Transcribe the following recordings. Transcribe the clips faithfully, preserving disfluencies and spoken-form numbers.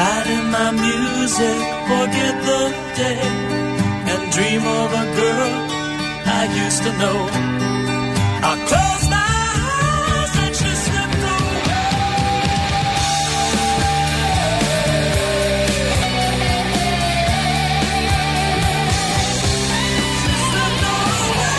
hide in my music, forget the day, and dream of a girl I used to know. I close my eyes and she slipped away. She slipped away.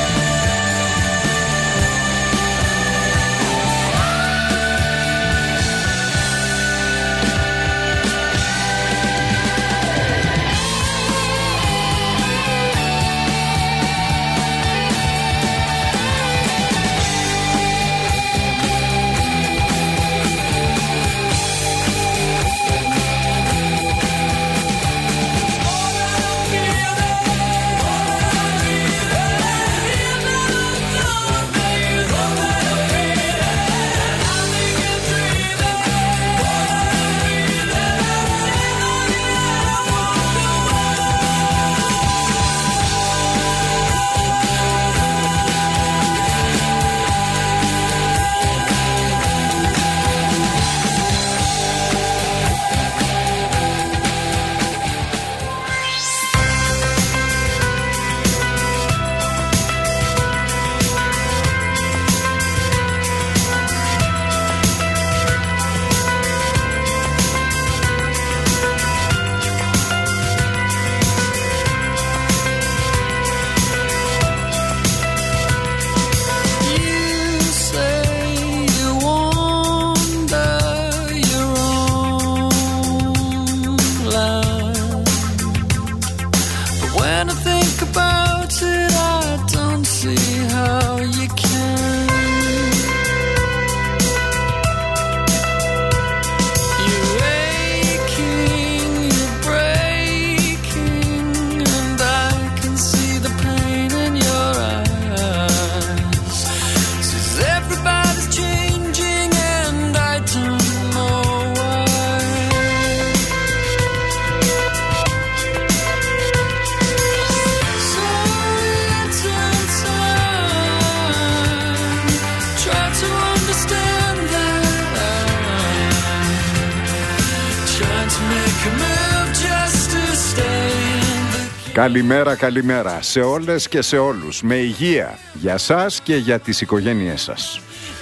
Καλημέρα, καλημέρα σε όλες και σε όλους. Με υγεία για σας και για τις οικογένειές σας.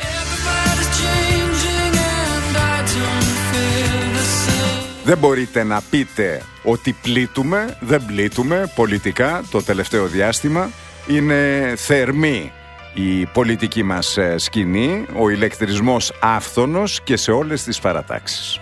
Δεν μπορείτε να πείτε ότι πλήττουμε, δεν πλήττουμε πολιτικά το τελευταίο διάστημα. Είναι θερμή η πολιτική μας σκηνή, ο ηλεκτρισμός άφθονος και σε όλες τις παρατάξεις.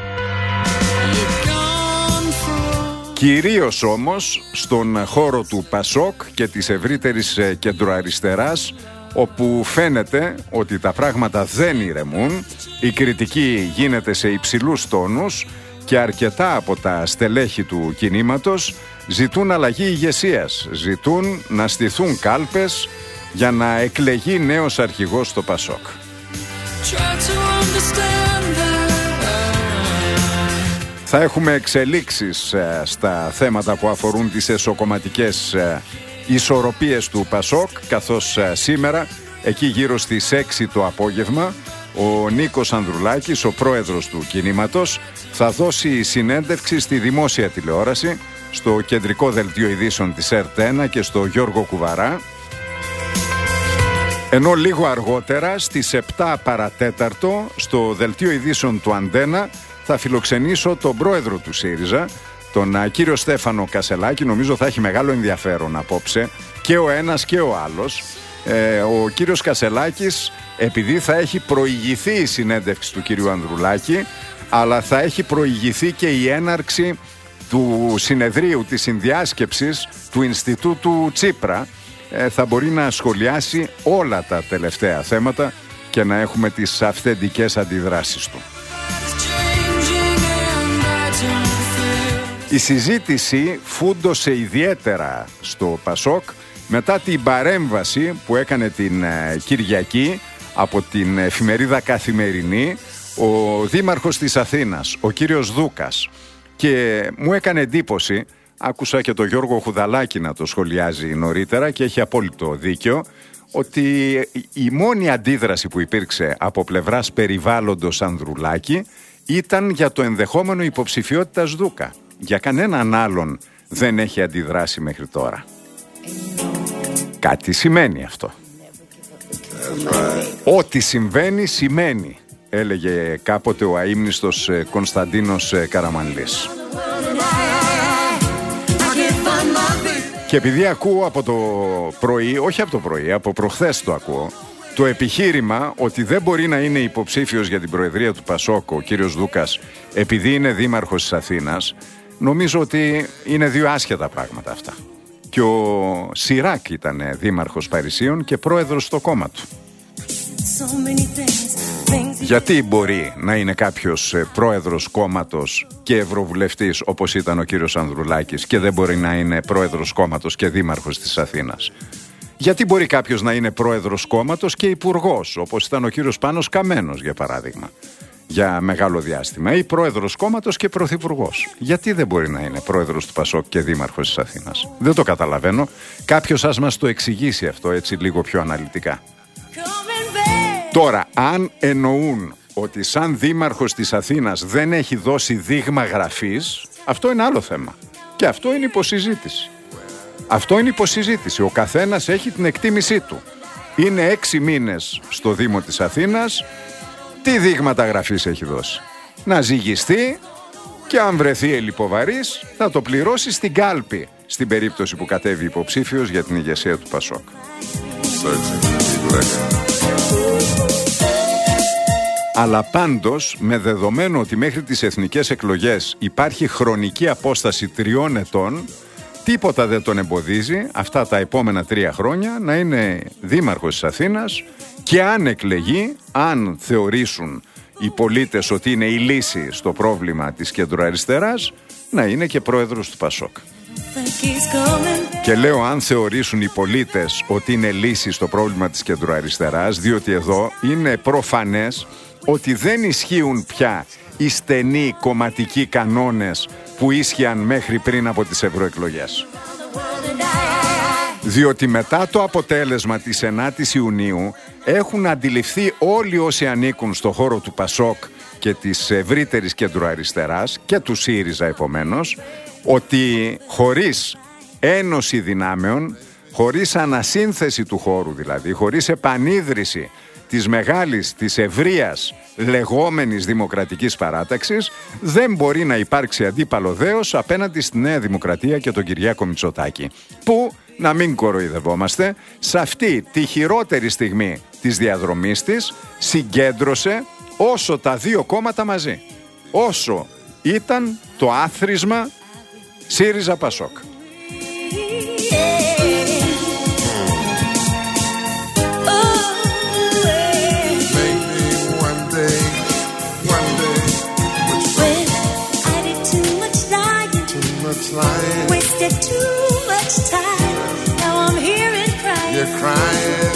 Κυρίως όμως στον χώρο του Πασόκ και της ευρύτερης κεντροαριστεράς, όπου φαίνεται ότι τα πράγματα δεν ηρεμούν, η κριτική γίνεται σε υψηλούς τόνους και αρκετά από τα στελέχη του κινήματος ζητούν αλλαγή ηγεσίας, ζητούν να στηθούν κάλπες για να εκλεγεί νέος αρχηγός στο Πασόκ. Θα έχουμε εξελίξεις ε, στα θέματα που αφορούν τις εσωκομματικές ε, ισορροπίες του Πασόκ, καθώς ε, σήμερα, εκεί γύρω στις έξι το απόγευμα, ο Νίκος Ανδρουλάκης, ο πρόεδρος του κινήματος, θα δώσει συνέντευξη στη δημόσια τηλεόραση, στο κεντρικό δελτίο ειδήσεων της ΕΡΤ ένα και στο Γιώργο Κουβαρά, ενώ λίγο αργότερα στις επτά παρατέταρτο στο δελτίο ειδήσεων του Αντένα θα φιλοξενήσω τον πρόεδρο του ΣΥΡΙΖΑ, τον κύριο Στέφανο Κασελάκη. Νομίζω θα έχει μεγάλο ενδιαφέρον απόψε και ο ένας και ο άλλος. Ε, ο κύριος Κασελάκης, επειδή θα έχει προηγηθεί η συνέντευξη του κύριου Ανδρουλάκη, αλλά θα έχει προηγηθεί και η έναρξη του συνεδρίου της συνδιάσκεψης του Ινστιτούτου Τσίπρα, ε, θα μπορεί να σχολιάσει όλα τα τελευταία θέματα και να έχουμε τις αυθεντικές αντιδράσεις του. Η συζήτηση φούντωσε ιδιαίτερα στο Πασόκ μετά την παρέμβαση που έκανε την Κυριακή από την εφημερίδα Καθημερινή ο δήμαρχος της Αθήνας, ο κύριος Δούκας. Και μου έκανε εντύπωση, άκουσα και τον Γιώργο Χουδαλάκη να το σχολιάζει νωρίτερα και έχει απόλυτο δίκιο, ότι η μόνη αντίδραση που υπήρξε από πλευράς περιβάλλοντος Ανδρουλάκη ήταν για το ενδεχόμενο υποψηφιότητας Δούκα. Για κανέναν άλλον δεν έχει αντιδράσει μέχρι τώρα. Κάτι σημαίνει αυτό. Ό,τι συμβαίνει, σημαίνει, έλεγε κάποτε ο αείμνηστος Κωνσταντίνος Καραμανλής. Και επειδή ακούω από το πρωί, όχι από το πρωί, από προχθές το ακούω, το επιχείρημα ότι δεν μπορεί να είναι υποψήφιος για την προεδρία του Πασόκ ο κύριος Δούκας επειδή είναι δήμαρχος της Αθήνας, νομίζω ότι είναι δύο άσχετα πράγματα αυτά. Και ο Σιράκ ήταν δήμαρχος Παρισίων και πρόεδρος στο κόμμα του. Γιατί μπορεί να είναι κάποιος πρόεδρος κόμματος και ευρωβουλευτής όπως ήταν ο κύριος Ανδρουλάκης και δεν μπορεί να είναι πρόεδρος κόμματος και δήμαρχος της Αθήνας? Γιατί μπορεί κάποιος να είναι πρόεδρος κόμματος και υπουργός όπως ήταν ο κύριος Πάνος Καμένος, για παράδειγμα, για μεγάλο διάστημα, ή πρόεδρος κόμματος και πρωθυπουργός? Γιατί δεν μπορεί να είναι πρόεδρος του Πασόκ και δήμαρχος της Αθήνας? Δεν το καταλαβαίνω. Κάποιος ας μας το εξηγήσει αυτό έτσι λίγο πιο αναλυτικά. Τώρα, αν εννοούν ότι σαν δήμαρχος της Αθήνας δεν έχει δώσει δείγμα γραφής, αυτό είναι άλλο θέμα. Και αυτό είναι υποσυζήτηση. Αυτό είναι υποσυζήτηση. Ο καθένας έχει την εκτίμησή του. Είναι έξι μήνες στο Δήμο της Αθήνας. Τι δείγματα γραφής έχει δώσει? Να ζυγιστεί και αν βρεθεί ελλιποβαρής θα το πληρώσει στην κάλπη, στην περίπτωση που κατέβει υποψήφιος για την ηγεσία του Πασόκ. Αλλά πάντως, με δεδομένο ότι μέχρι τις εθνικές εκλογές υπάρχει χρονική απόσταση τριών ετών, τίποτα δεν τον εμποδίζει αυτά τα επόμενα τρία χρόνια να είναι δήμαρχος της Αθήνας και αν εκλεγεί, αν θεωρήσουν οι πολίτες ότι είναι η λύση στο πρόβλημα της κεντροαριστεράς, να είναι και πρόεδρος του Πασόκ. Και λέω αν θεωρήσουν οι πολίτες ότι είναι λύση στο πρόβλημα της κεντροαριστεράς, διότι εδώ είναι προφανές ότι δεν ισχύουν πια οι στενοί κομματικοί κανόνες που ίσχυαν μέχρι πριν από τις ευρωεκλογές. Διότι μετά το αποτέλεσμα της ενάτης Ιουνίου έχουν αντιληφθεί όλοι όσοι ανήκουν στο χώρο του Πασόκ και της ευρύτερης κεντροαριστεράς και του ΣΥΡΙΖΑ επομένως, ότι χωρίς ένωση δυνάμεων, χωρίς ανασύνθεση του χώρου δηλαδή, χωρίς επανίδρυση της μεγάλης, της ευρείας λεγόμενης δημοκρατικής παράταξης, δεν μπορεί να υπάρξει αντίπαλο δέος απέναντι στη Νέα Δημοκρατία και τον Κυριάκο Μητσοτάκη, που, να μην κοροϊδευόμαστε, σε αυτή τη χειρότερη στιγμή της διαδρομής της συγκέντρωσε όσο τα δύο κόμματα μαζί, όσο ήταν το άθροισμα ΣΥΡΙΖΑ Πασόκ. Wasted too much time. Now I'm here and crying. You're crying.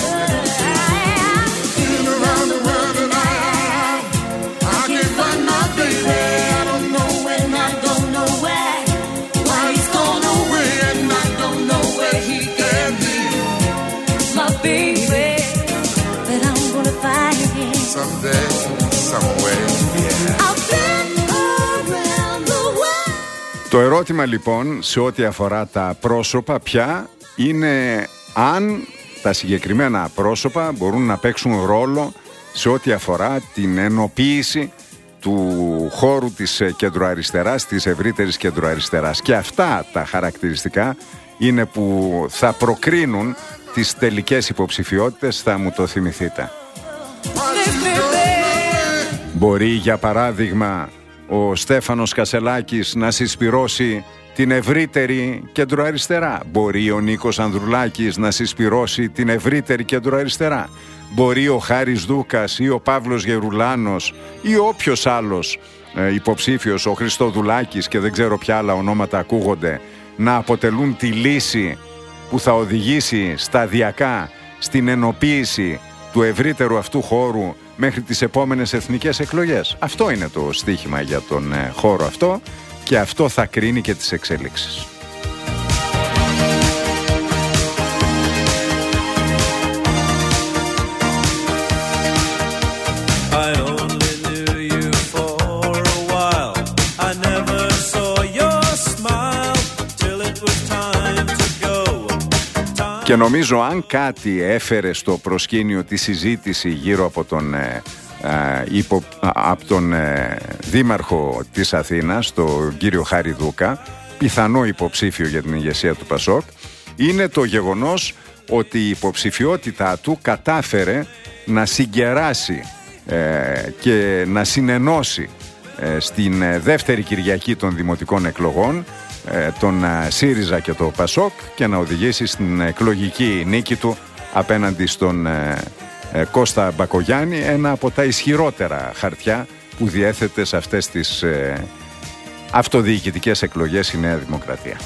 Been around the world and I, I can't find my baby. I don't know when, I don't know where. Why he's gone away and I don't know where he can be. My baby, but I'm gonna find him someday, someway. Yeah. I've been around the world. Το ερώτημα λοιπόν σε ό,τι αφορά τα πρόσωπα πια είναι αν τα συγκεκριμένα πρόσωπα μπορούν να παίξουν ρόλο σε ό,τι αφορά την ενοποίηση του χώρου της κεντροαριστεράς, της ευρύτερης κεντροαριστεράς. Και αυτά τα χαρακτηριστικά είναι που θα προκρίνουν τις τελικές υποψηφιότητες, θα μου το θυμηθείτε. Μπορεί για παράδειγμα ο Στέφανος Κασελάκης να συσπυρώσει την ευρύτερη κεντροαριστερά. Μπορεί ο Νίκος Ανδρουλάκης να συσπυρώσει την ευρύτερη κεντροαριστερά. Μπορεί ο Χάρης Δούκας ή ο Παύλος Γερουλάνος ή όποιος άλλος ε, υποψήφιος, ο Χριστοδουλάκης και δεν ξέρω ποια άλλα ονόματα ακούγονται, να αποτελούν τη λύση που θα οδηγήσει σταδιακά στην ενοποίηση του ευρύτερου αυτού χώρου μέχρι τις επόμενες εθνικές εκλογές. Αυτό είναι το στίχημα για τον ε, χώρο αυτό και αυτό θα κρίνει και τις εξελίξεις. I only knew you for Και νομίζω αν κάτι έφερε στο προσκήνιο τη συζήτηση γύρω από τον, ε, ε, υπο, από τον ε, δήμαρχο της Αθήνας, τον κύριο Χαριδούκα, πιθανό υποψήφιο για την ηγεσία του Πασόκ, είναι το γεγονός ότι η υποψηφιότητά του κατάφερε να συγκεράσει ε, και να συνενώσει ε, στην δεύτερη Κυριακή των δημοτικών εκλογών ε, τον ε, ΣΥΡΙΖΑ και το Πασόκ και να οδηγήσει στην εκλογική νίκη του απέναντι στον ε, ε, Κώστα Μπακογιάννη, ένα από τα ισχυρότερα χαρτιά που διέθετε σε αυτές τις ε, αυτοδιοικητικές εκλογές η Νέα Δημοκρατία.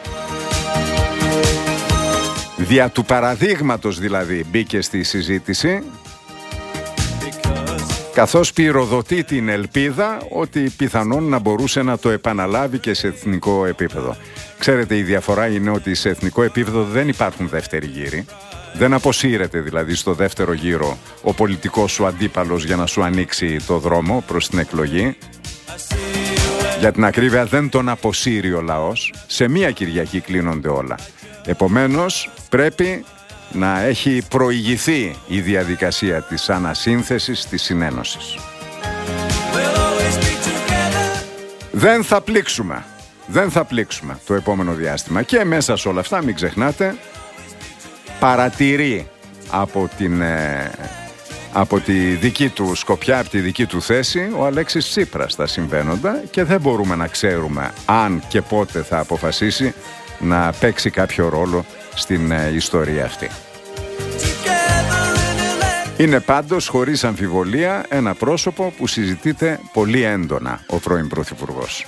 Δια του παραδείγματος δηλαδή μπήκε στη συζήτηση, καθώς πυροδοτεί την ελπίδα ότι πιθανόν να μπορούσε να το επαναλάβει και σε εθνικό επίπεδο. Ξέρετε, η διαφορά είναι ότι σε εθνικό επίπεδο δεν υπάρχουν δεύτεροι γύροι. Δεν αποσύρεται δηλαδή στο δεύτερο γύρο ο πολιτικός σου αντίπαλος για να σου ανοίξει το δρόμο προς την εκλογή. Για την ακρίβεια δεν τον αποσύρει ο λαός. Σε μία Κυριακή κλείνονται όλα. Επομένως πρέπει να έχει προηγηθεί η διαδικασία της ανασύνθεσης, της συνένωσης. Δεν θα πλήξουμε. Δεν θα πλήξουμε το επόμενο διάστημα. Και μέσα σε όλα αυτά μην ξεχνάτε, παρατηρεί από την... Ε, από τη δική του σκοπιά, από τη δική του θέση, ο Αλέξης Τσίπρας τα συμβαίνοντα και δεν μπορούμε να ξέρουμε αν και πότε θα αποφασίσει να παίξει κάποιο ρόλο στην ε, ιστορία αυτή. Είναι πάντως, χωρίς αμφιβολία, ένα πρόσωπο που συζητείται πολύ έντονα ο πρώην Πρωθυπουργός.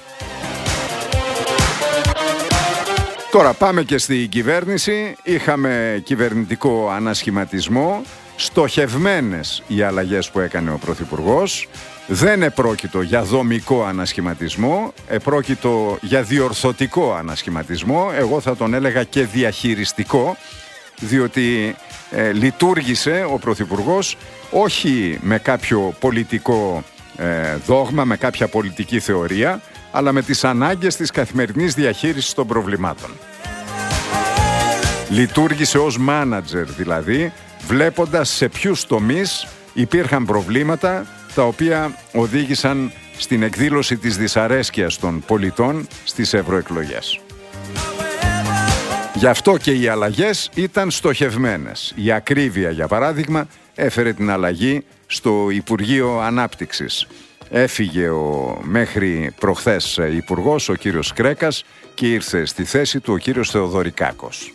Τώρα πάμε και στην κυβέρνηση. Είχαμε κυβερνητικό ανασχηματισμό. Στοχευμένες οι αλλαγές που έκανε ο Πρωθυπουργός. Δεν επρόκειτο για δομικό ανασχηματισμό, επρόκειτο για διορθωτικό ανασχηματισμό. Εγώ θα τον έλεγα και διαχειριστικό, διότι ε, λειτουργήσε ο Πρωθυπουργός όχι με κάποιο πολιτικό ε, δόγμα, με κάποια πολιτική θεωρία, αλλά με τις ανάγκες της καθημερινής διαχείρισης των προβλημάτων. Λειτουργήσε ως μάνατζερ δηλαδή, βλέποντας σε ποιους τομείς υπήρχαν προβλήματα τα οποία οδήγησαν στην εκδήλωση της δυσαρέσκειας των πολιτών στις ευρωεκλογές. Γι' αυτό και οι αλλαγές ήταν στοχευμένες. Η ακρίβεια, για παράδειγμα, έφερε την αλλαγή στο Υπουργείο Ανάπτυξης. Έφυγε ο μέχρι προχθές υπουργός, ο κύριος Κρέκας, και ήρθε στη θέση του ο κύριος Θεοδωρικάκος.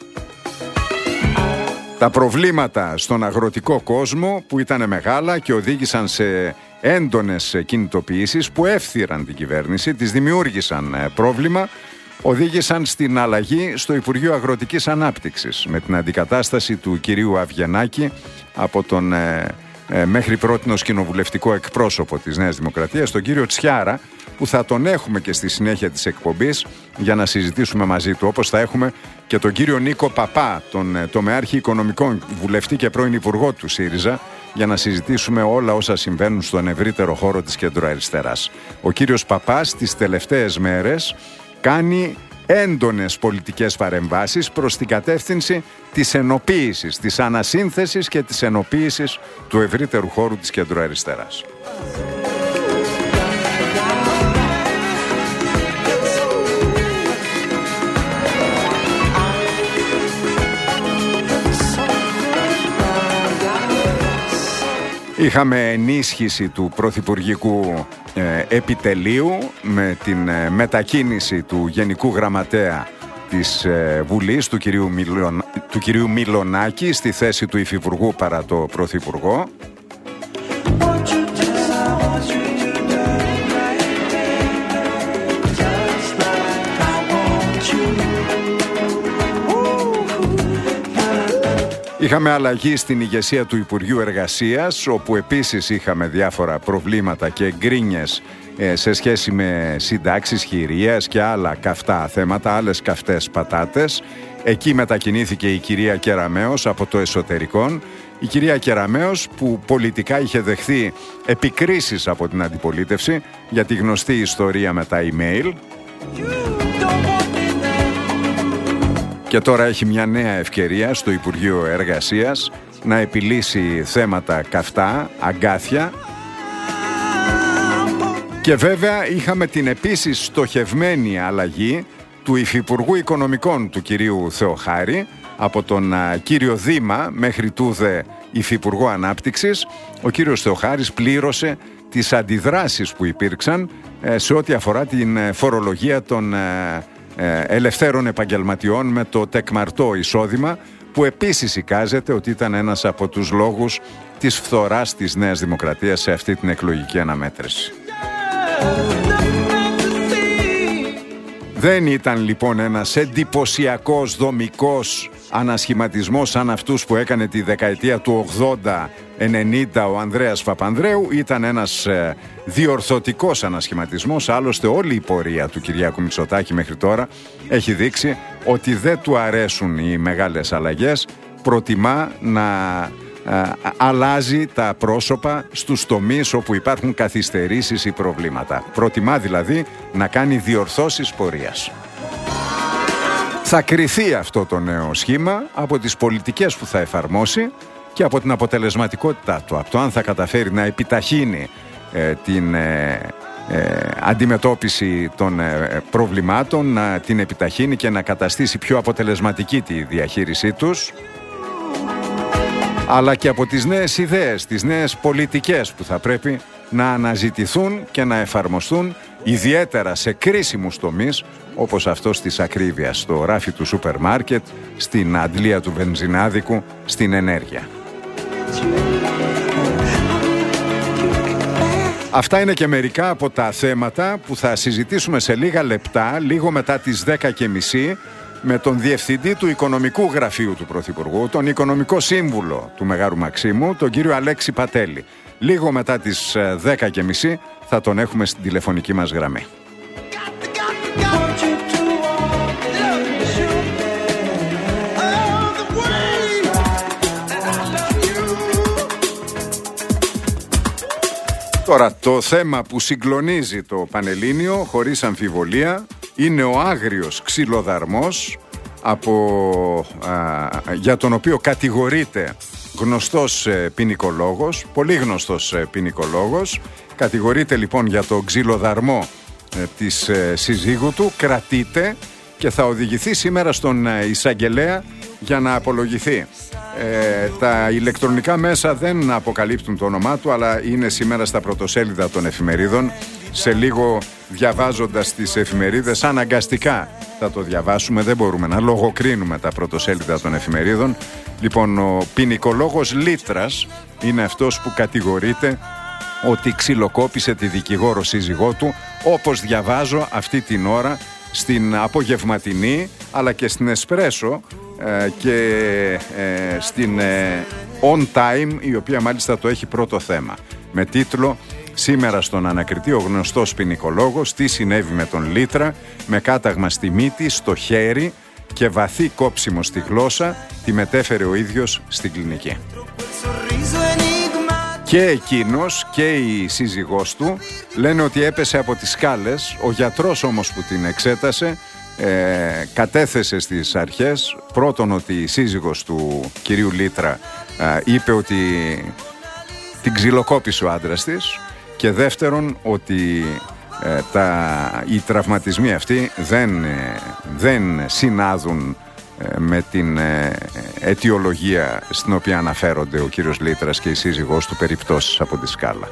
Τα προβλήματα στον αγροτικό κόσμο που ήταν μεγάλα και οδήγησαν σε έντονες κινητοποιήσεις που έφθυραν την κυβέρνηση, τις δημιούργησαν πρόβλημα, οδήγησαν στην αλλαγή στο Υπουργείο Αγροτικής Ανάπτυξης με την αντικατάσταση του κυρίου Αυγενάκη από τον ε, ε, μέχρι πρότινος κοινοβουλευτικό εκπρόσωπο της Νέας Δημοκρατίας, τον κύριο Τσιάρα, που θα τον έχουμε και στη συνέχεια της εκπομπής για να συζητήσουμε μαζί του, όπως θα έχουμε και τον κύριο Νίκο Παπά, τον τομεάρχη οικονομικών, βουλευτή και πρώην υπουργό του ΣΥΡΙΖΑ, για να συζητήσουμε όλα όσα συμβαίνουν στον ευρύτερο χώρο της κεντροαριστεράς. Ο κύριος Παπάς τις τελευταίες μέρες κάνει έντονες πολιτικές παρεμβάσεις προς την κατεύθυνση της ενοποίησης, της ανασύνθεσης και της ενοποίησης του ευρύτερου χώρου της κεντροαριστεράς. Είχαμε ενίσχυση του πρωθυπουργικού ε, επιτελείου με την ε, μετακίνηση του Γενικού Γραμματέα της ε, Βουλής, του κυρίου, Μιλων, του κυρίου Μιλονάκη, στη θέση του Υφυπουργού παρά το Πρωθυπουργό. Είχαμε αλλαγή στην ηγεσία του Υπουργείου Εργασίας, όπου επίσης είχαμε διάφορα προβλήματα και γκρίνιες ε, σε σχέση με συντάξεις χειρίας και άλλα καυτά θέματα, άλλες καυτές πατάτες. Εκεί μετακινήθηκε η κυρία Κεραμέως από το εσωτερικόν. Η κυρία Κεραμέως, που πολιτικά είχε δεχθεί επικρίσεις από την αντιπολίτευση για τη γνωστή ιστορία με τα email. και τώρα έχει μια νέα ευκαιρία στο Υπουργείο Εργασίας να επιλύσει θέματα καυτά, αγκάθια. Και βέβαια είχαμε την επίσης στοχευμένη αλλαγή του Υφυπουργού Οικονομικών του κυρίου Θεοχάρη, από τον α, κύριο Δήμα μέχρι τούδε Υφυπουργό Ανάπτυξης. Ο κύριος Θεοχάρης πλήρωσε τις αντιδράσεις που υπήρξαν ε, σε ό,τι αφορά την ε, φορολογία των ε, ε, ελευθέρων επαγγελματιών με το τεκμαρτό εισόδημα, που επίσης εικάζεται ότι ήταν ένας από τους λόγους της φθοράς της Νέας Δημοκρατίας σε αυτή την εκλογική αναμέτρηση. Δεν ήταν λοιπόν ένας εντυπωσιακός δομικός ανασχηματισμός σαν αυτούς που έκανε τη δεκαετία του ογδόντα ενενήντα ο Ανδρέας Παπανδρέου. Ήταν ένας ε, διορθωτικός ανασχηματισμός. Άλλωστε όλη η πορεία του Κυριάκου Μητσοτάκη μέχρι τώρα έχει δείξει ότι δεν του αρέσουν οι μεγάλες αλλαγές. Προτιμά να ε, αλλάζει τα πρόσωπα στους τομείς όπου υπάρχουν καθυστερήσεις ή προβλήματα. Προτιμά δηλαδή να κάνει διορθώσεις πορείας. Θα κριθεί αυτό το νέο σχήμα από τις πολιτικές που θα εφαρμόσει και από την αποτελεσματικότητά του, από το αν θα καταφέρει να επιταχύνει ε, την ε, ε, αντιμετώπιση των ε, προβλημάτων, να την επιταχύνει και να καταστήσει πιο αποτελεσματική τη διαχείρισή τους, αλλά και από τις νέες ιδέες, τις νέες πολιτικές που θα πρέπει να αναζητηθούν και να εφαρμοστούν, ιδιαίτερα σε κρίσιμους τομείς όπως αυτός της ακρίβειας, στο ράφι του σούπερ μάρκετ, στην αντλία του βενζινάδικου, στην ενέργεια. Αυτά είναι και μερικά από τα θέματα που θα συζητήσουμε σε λίγα λεπτά, λίγο μετά τις δέκα και μισή, με τον Διευθυντή του Οικονομικού Γραφείου του Πρωθυπουργού, τον Οικονομικό Σύμβουλο του Μεγάρου Μαξίμου, τον κύριο Αλέξη Πατέλη. Λίγο μετά τις δέκα και μισή θα τον έχουμε στην τηλεφωνική μας γραμμή. Τώρα, το θέμα που συγκλονίζει το Πανελλήνιο, χωρίς αμφιβολία, είναι ο άγριος ξυλοδαρμός από, α, για τον οποίο κατηγορείται γνωστός ε, ποινικολόγος, πολύ γνωστός ε, ποινικολόγος. Κατηγορείται λοιπόν για το ξυλοδαρμό ε, της ε, συζύγου του, κρατείται και θα οδηγηθεί σήμερα στον ε, εισαγγελέα για να απολογηθεί. Ε, τα ηλεκτρονικά μέσα δεν αποκαλύπτουν το όνομά του, αλλά είναι σήμερα στα πρωτοσέλιδα των εφημερίδων. Σε λίγο, διαβάζοντας τις εφημερίδες, αναγκαστικά θα το διαβάσουμε, δεν μπορούμε να λογοκρίνουμε τα πρωτοσέλιδα των εφημερίδων. Λοιπόν, ο ποινικολόγος Λίτρας είναι αυτός που κατηγορείται ότι ξυλοκόπησε τη δικηγόρο σύζυγό του, όπως διαβάζω αυτή την ώρα στην απογευματινή, αλλά και στην Εσπρέσο ε, και ε, στην ε, On Time, η οποία μάλιστα το έχει πρώτο θέμα, με τίτλο «Σήμερα στον ανακριτή ο γνωστός ποινικολόγος, τι συνέβη με τον Λίτρα, με κάταγμα στη μύτη, στο χέρι και βαθύ κόψιμο στη γλώσσα, τη μετέφερε ο ίδιος στην κλινική». Και εκείνος και η σύζυγός του λένε ότι έπεσε από τις σκάλες. Ο γιατρός όμως που την εξέτασε ε, κατέθεσε στις αρχές πρώτον ότι η σύζυγος του κυρίου Λίτρα ε, είπε ότι την ξυλοκόπησε ο άντρας της, και δεύτερον ότι ε, τα, οι τραυματισμοί αυτοί δεν, ε, δεν συνάδουν ε, με την ε, αιτιολογία στην οποία αναφέρονται ο κύριος Λίτρας και η σύζυγός του, περιπτώσεις από τη σκάλα.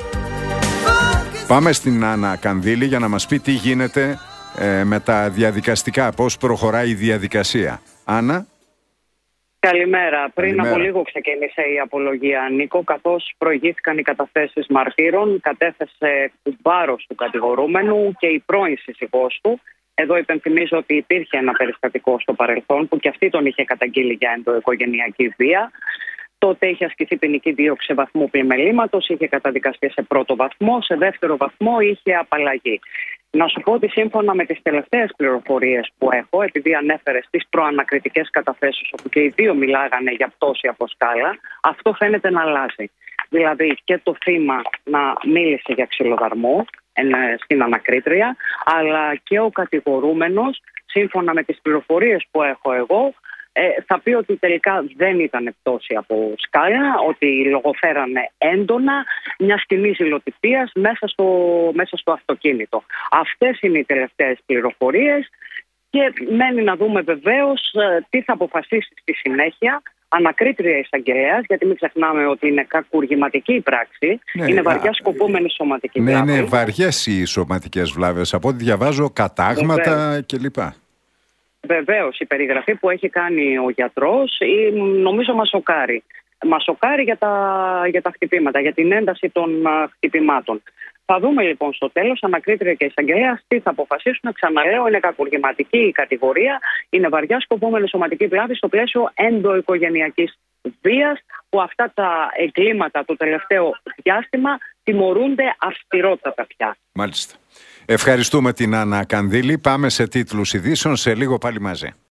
Πάμε στην Άννα Κανδύλη για να μας πει τι γίνεται ε, με τα διαδικαστικά, πώς προχωράει η διαδικασία. Άννα. Καλημέρα. Πριν Καλημέρα. από λίγο ξεκίνησε η απολογία, Νίκο, καθώς προηγήθηκαν οι καταθέσεις μαρτύρων, κατέθεσε βάρος του κατηγορούμενου και η πρώην σύζυγός του. Εδώ υπενθυμίζω ότι υπήρχε ένα περιστατικό στο παρελθόν που και αυτή τον είχε καταγγείλει για ενδοοικογενειακή βία. Τότε είχε ασκηθεί ποινική δίωξη βαθμού πλημελήματος, είχε καταδικαστεί σε πρώτο βαθμό, σε δεύτερο βαθμό είχε απαλλαγή. Να σου πω ότι σύμφωνα με τις τελευταίες πληροφορίες που έχω, επειδή ανέφερες τις προανακριτικές καταθέσεις όπου και οι δύο μιλάγανε για πτώση από σκάλα, αυτό φαίνεται να αλλάζει. Δηλαδή και το θύμα να μίλησε για ξυλοδαρμό στην ανακρίτρια, αλλά και ο κατηγορούμενος σύμφωνα με τις πληροφορίες που έχω εγώ, ε, θα πει ότι τελικά δεν ήταν πτώση από σκάλα, ότι λογοφέρανε έντονα μια σκηνή ζηλοτυπίας μέσα στο, μέσα στο αυτοκίνητο. Αυτές είναι οι τελευταίες πληροφορίες και μένει να δούμε βεβαίως ε, τι θα αποφασίσει στη συνέχεια. Ανακρίτρια εισαγγελέας, γιατί μην ξεχνάμε ότι είναι κακουργηματική η πράξη, ναι, είναι βαριά σκοπούμενη σωματική ναι, βλάβη. Ναι, είναι βαριές οι σωματικές βλάβες. Από ό,τι διαβάζω, κατάγματα κλπ. Βεβαίως, η περιγραφή που έχει κάνει ο γιατρός νομίζω μας σοκάρει. Μας σοκάρει για τα, για τα χτυπήματα, για την ένταση των uh, χτυπημάτων. Θα δούμε λοιπόν στο τέλος, ανακρίτρια και εισαγγελέας, τι θα αποφασίσουν. Ξαναλέω, είναι κακουργηματική η κατηγορία, είναι βαριά σκοπόμενη σωματική βλάβη στο πλαίσιο ενδοοικογενειακής βίας, που αυτά τα εγκλήματα το τελευταίο διάστημα τιμωρούνται αυστηρότατα πια. Μάλιστα. Ευχαριστούμε την Άννα Κανδύλη. Πάμε σε τίτλους ειδήσεων, σε λίγο πάλι μαζί.